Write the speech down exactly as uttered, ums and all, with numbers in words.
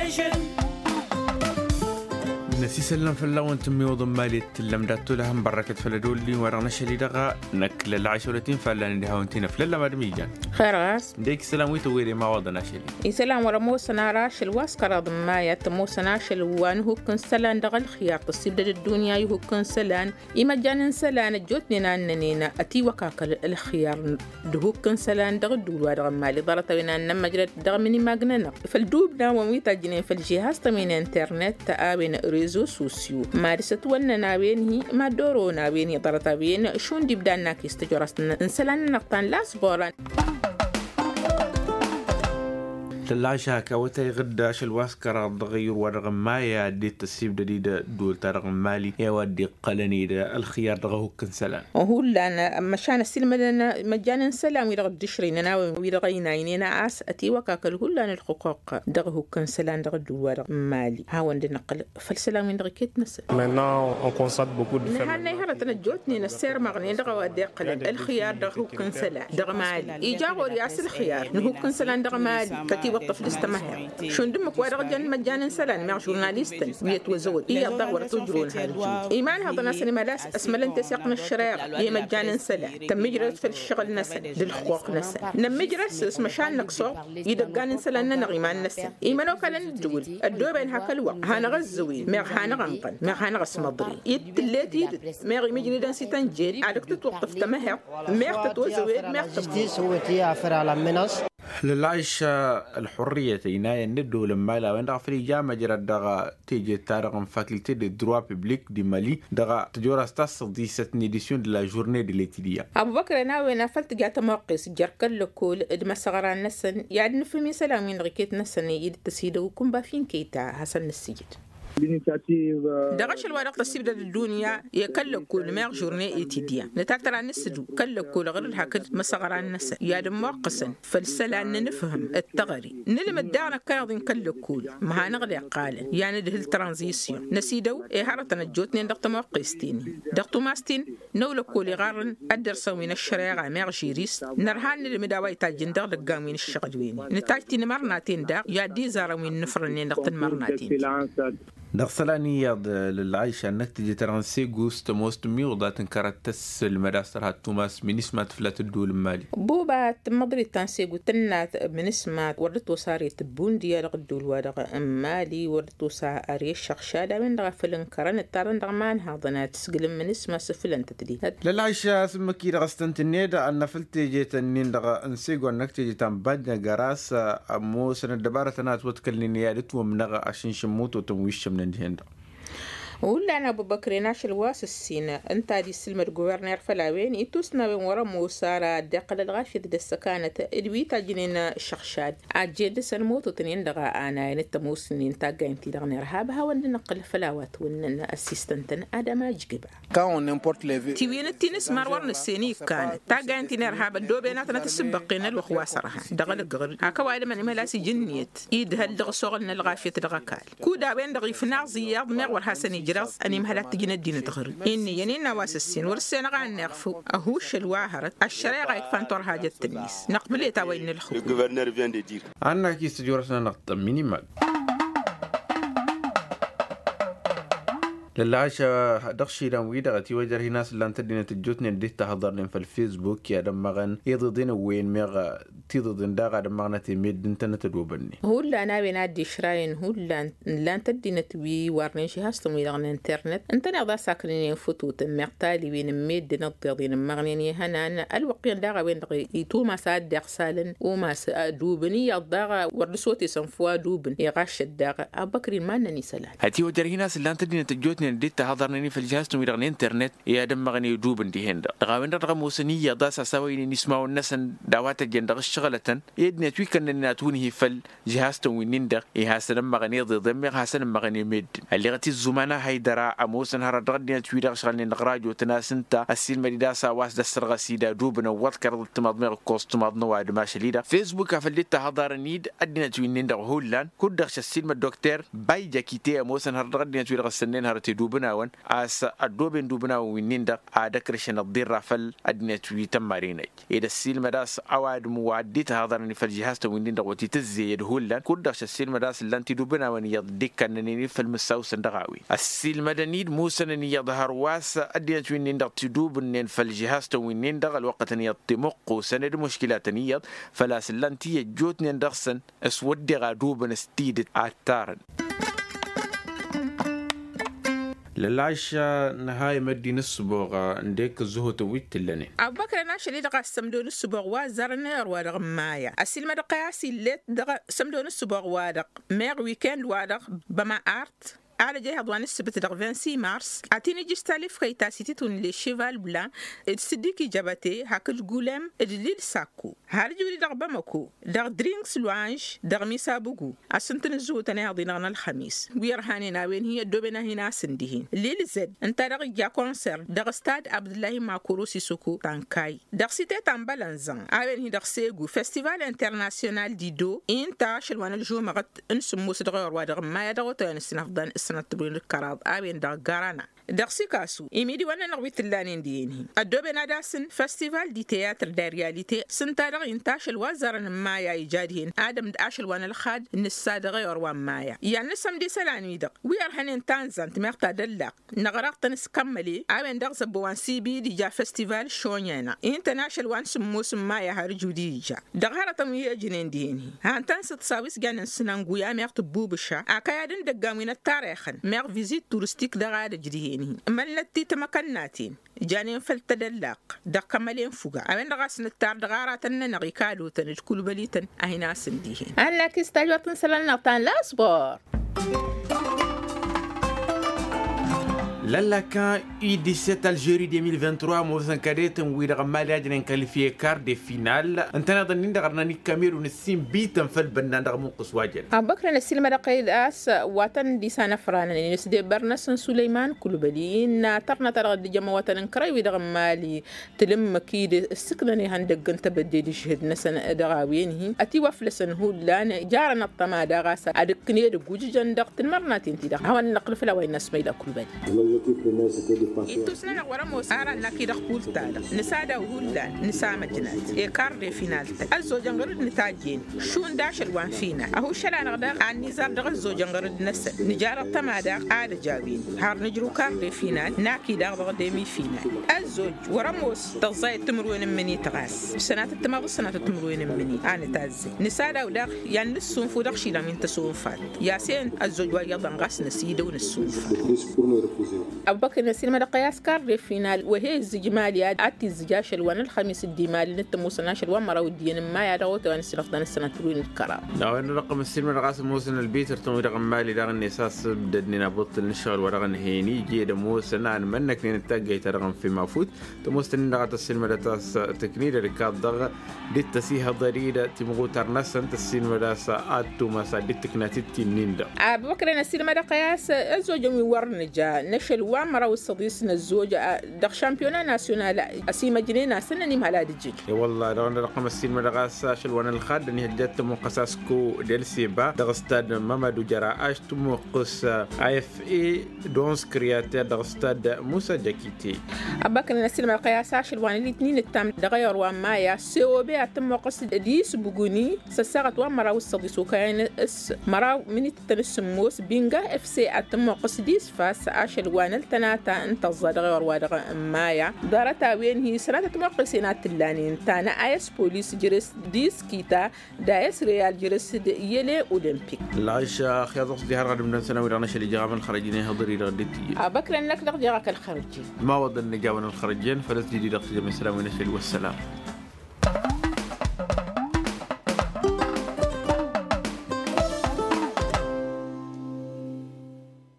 نسي سلم فلا تمي وضم مالي تلم داتو لهم بركة فلدولي ورغنا شليدغا نكل العشرتين فلا نديها وانتينا فلا مرميجان خيراس ديك سلام ويتويري ما وضنا شلي يسلام ورمو سناراش الواسكرا ضمايا تمو سناش الوان هو كن سلان دغل خيار تصيب الدنيا يهو كن سلان إما جانن سلان جوتني ناننينا أتي وكاكل الخيار دهو كن سلان دغل دول ورغم مالي ضرطة بنا نما جرد دغمني ماغننا فالدوبنا وميتا جنين فالجهاز تمين انترنت تآبين ريزو سوسيو مارست وننا بينه ما دورونا بيني ضرطة بين شون دي بدانا كيستجرسنا انسلان نقطان لا صبورا تلاشا كوتي غداش الواسكرا ضغير ورغم ما يدي تسيب دديد دول ترغم مالي يودي قلني الخيار دغه كنسلان وهو لنا مشان السلم لنا مجانا سلام ويرغد دشريننا ويرغينا ينينا عاس أتي وكاكل هو لنا الحقوق دغه كنسلان دغ دول ورغم مالي هاون دي نقل فالسلام يندغ كيت نسل Maintenant, on constate beaucoup de femmes. نهار نهار تنجوتني نسير مغني دغ ودي قلن الخيار دغه كنسلان دغ مالي إيجاغو رياس الخيار نهو كنسلان دغ مالي تتي الطفل استمهر شون دمك ورغجن مجانا سلان مع جورناليستن بيتوزود هي الضغورة تجرون هالجود إيمان هذا ناس اللي ملاس اسمل انت سيقن الشرير هي مجانا سلان تم يجرس في الشغل نسل للحقوق نسل لما يجرس اسم شان نقصو يدقان سلان نغيمان نسل إيمانو كلن الدول الدول بين هكا الوقت هانا غزوي ميغ هانا غنقن ميغ هانا غسمضري يتلات يد ميغ مجري دان سيتان جيل عادك تتوقف تمهر ميغ تتوزوي ميغ تتوزوي للعيش الحرية إناية ندو لما لا وين دغفري جامعة جرى دغا تيجي تارغم فاكولتي دي دروا بيبليك دي مالي دغا تجورا ستاس دي ستني ديسيون دي لا جورني دي ليتيديا أبو بكر أنا وين فلت جات موقس جركل لكل المسغران نسن يعني نفهمي سلامين ركيت نسن يد تسيدو وكم بافين كيتا حسن السجد دغش الورق تصيب الدنيا يكل كل ما جورني ايتيديا نتاكتر عن السدو كل كل غير الحكد مسغر عن الناس يا دم موقسا فالسلا ان نفهم التغري نلم الدعنا كاضين كل كل ما نغلي قال يعني ده الترانزيسيون نسيدو اي هرتنا جوتني دقت موقستين دقت ماستين نول كل غارن ادرسو من الشريعه ما جيريس نرهان المداوي تاجين دغ دقامين الشغل وين نتاكتي مرناتين دا يا دي زارو من نفرني دقت مرناتين دغسلاني يض للعيش أنك تجي ترانسي جوست موست ميوضة تنكرت تس المدرسة هات توماس من اسمات فلات الدول المالي بوبا مضري تانسي قلتنا من اسمات وردتو صاري تبون ديال الدول ورق مالي وردتو صاري الشخشالة من دغ فلن كرن التارن دغمان هذا تسقل من اسمه سفلن تدري للعيش ثم كي دغستنت النيدا أن فلتي جيت النين دغ انسيقو أنك تجي تنبادنا جراس أمو سنة دبارة تنات وتكلني يادت ومنغ عشان شموت وتمويش من الجهندا ولا أنا أبو بكر ناش الواس السينة أنت هذه السلمة الجوفرنير فلاوين يتوسنا بين ورا موسارة دقل الغاشة ذا السكانة البيت جنين الشخشاد عجيد سنموت وتنين دغا أنا نتموسنين تاجا أنت دغني رهابها وننقل فلاوات ونن أسيستنتن هذا ما يجيبه Quand on importe les vé- تبين التنس مروان السيني كان تاجا أنت نرهاب الدوبينات نتسبقين الوخواسرها دغل الجغر هكوايد من ملاسي جنيت يد هالدغ صغلنا الغاشة دغا كال كودا بين دغي فنار زياد مغور حسني جرس أني مهلات تجينا الدين تغري إني يعني نواس السين ورسينا غان نغفو أهوش الواهرة الشريعة يكفان طور حاجة التمييز نقبل تاوين الحكومة. Le gouverneur vient de dire. أنا كي استجورسنا نقطة مينيمال للعاشة دخشي لان ويدا غتي وجره ناس اللي انتدين تجوتني نديت تهضرن في الفيسبوك يا دمغن يضدين وين ميغ تيضدين داغا دمغنا تيميد انترنت دوبني هو اللي أنا بنادي شراين هو اللي لا تدين تبي وارنيش هاستم ويلغن انترنت انت نقدر ساكنين فوتوت مقتالي بين ميد نضيضين مغنيني هنا الوقين داغا بين يتو ما ساد داغسالن وما دوبني يضاغا وردسوتي سنفوا دوبن يغاش الداغا أبكرين ما نني سلان هاتي وجره ناس اللي انتدين تجوتني نديت تهضرني في الجهاز تميرغن انترنت يا دمغني دوبن دي هندا دغاوين رقم وسنية داسا سويني نسمعوا الناس دعوات الجندغ الشغلة يدني تويكن ناتونه في الجهاز توينين دغ يهاس دمغني ضد هاس دمغني ميد اللي غتي الزمانة هيدرا اموسن هرا دغدي تويدا شغلني نغراجو تناسنتا السين مديداسا واس دسرغ سيدا دوبن وذكر تمضمر كوستماد نواد ماشليدا فيسبوك فليت تهضرني ادنا توينين دغ هولان كودغش السين الدكتور باي جاكيتي اموسن هرا دغدي تويدا سنين هرا تدوبنا ون أس الدوبين دوبنا ونيندا أذكرشن الضرة فل أدنيت ويتمارينج إذا السيل مداس أواد موعدت هذا إن فالجهاز تويندا وتتزي يدهولا كودش السيل مداس اللي أنت دوبنا ون يضيك كأنني في المساوس الدغاوي السيل مدنيد موسى إن يظهر واس أدنيت ويندا تدوب إن فالجهاز تويندا الوقت إن يطمق وسند مشكلات نيض فلا سلنتي جوتني ندرسن اسود غادوب نستيد عتارن للعشاء نهاية مدينة السبوغة نديك الزهو تويت اللني أبو بكر ناشي دقا سمدون السبوغ وازرنا ورغ مايا السيل ما دقا سيلت دقا سمدون السبوغ وادق ميغ ويكند وادق بما ارت على جهة دوان السبت دغ خمسة مارس أتيني جستالف كي تاسيتون لي شيفال بلان الصديقي جابتي هاك الجولم الليل ساكو هارج ولي دغ بامكو دغ درينكس لوانج دغ ميسا بوغو أسنتن الزو تناغ دينغنا الخميس ويرهاني ناوين هي دوبنا هنا سندهين الليل زد انت دغ جا كونسر دغ استاد عبد الله ماكورو سيسوكو تانكاي دغ سيتي تامبالانزان أوين هي دغ سيغو فestival انترناسيونال دي دو انتا شلوان الجو مغت انسموس دغ ودغ ما يدغ تنسنفضان سنتبرين الكراب أبين دا غارانا دقسي كاسو إميدي وانا نغويت اللانين ديني الدوبين أداسن فستيفال دي تياتر دا رياليتي سنتارغ انتاش الوزارن مايا إيجادهين آدم داش الوان الخاد نساد غير وان مايا يعني نسم دي سلاني دق ويرهنين تانزان تميقتا دلق نغراق تنس كملي أبين دغز بوان سي بي دي جا فستيفال شونينا انتناش الوان سموس مايا هارجو دي جا دغارة تموية جنين ديني هان تنس تصاويس جانن سنانقويا ميقت بوبشا أكايادن دقامين التاريخ ميغ فيزيت تورستيك دغادة جديهيني من التي تمكناتين جانين فلتدلق دقا ملين فوقا أمين دغاسن التار دغاراتن نغيكادو تنج كل بليتن أهنا سنديهين أنا كيستاجواتن سلالنا نغطان لا أصبر لالا كان اي دي-سبعة الجيري ألفين وثلاثة وعشرين موسن كاديت ويدا غمالي اجن كاليفي كار دي فينال انت نظن نين دغرناني كاميرون السين بيتن فالبنان دغ منقص واجل بكره السيلما دقيد اس وطن دي سنه فران نسدي برنس سليمان كلبلين ترنا ترى جما وطن كراي ويدا غمالي تلم كيد السكنني هندق انت بدي دي شهد نسن دغاوينه اتي وفلسن هو لان جارنا الطما دغاس ادكني دغوج جندق مرناتين تي دغ هو النقل فلا وين اسميدا كلبلي إنتو سنة ورموس أرى لكي دخول تادا نسادا وهولا نسا مجنات إيكار دي فينال الزو جنغرد نتاجين شون داش الوان فينا أهو شلا نغداق عن نزار دغ الزو جنغرد نسا نجارة تمادا آد جاوين هار نجرو كار دي فينال ناكي دغ ديمي فينال الزوج ورموس تغزاي تمروين مني تغاس سنة التماغ سنة التمروين مني آن تازي نسادا ودغ يعني نسون فو دغ شيلا من تسون فات ياسين الزوج ويضا غاس نسيدا ونسون فات أبو بكر نسيل مدى قياس كار فينال وهي الزجمالية أتي الزجاش الوان الخميس الديمالي نتمو سناش الوان مراو الدين ما يدغوت وان سلفدان السنة تلوين الكرام لو أن رقم السيل مدى قاسم موسن البيتر تمو رقم مالي داغن نساس بددني نبطل نشغل ورغن هيني جيدا موسن عن منك ننتاقي ترغم في مافوت تموسن نغات السيل مدى تاس تكنيد ركاد ضغ دي تسيها ضريدة تمغو ترنسن تسيل مدى ساعات مسا دي تكناتي تنين دا أبو بكر نسيل مدى قياس الزوجة ورنجا نشل وان مراو الصديسنا الزوجة دغ شامبيونا ناسيونال أسيما جنينا سنني مهلا دجيج والله دغن رقم السين مدغاس شلوان الخاد اني هجت مو قساسكو ديل سيبا دغ استاد مامادو جراش تمو قس اي اف اي دونس كرياتير دغ استاد موسى جاكيتي اباك نسيل ما قياس شلوان الاثنين التام دغير وان مايا سو بي تم قص ديس بوغوني سسغت وان مراو الصديسو كاين اس مراو من تنسموس بينغا اف سي اتم قص ديس فاس اشلوان التناتا انت الزدغ ورودغ مايا دارتا وين هي سنة تمقل سنات اللانين تانا ايس بوليس جرس ديس كيتا دايس ريال جرس يلي اولمبيك العيشة خياطة دي هرغد من سنة ويرانا شلي جاغم الخرجين هضري رغدتي ابكر انك دغ جاغك الخرجين ما وضن جاونا الخرجين فلت جديد اقتدام السلام ونشل والسلام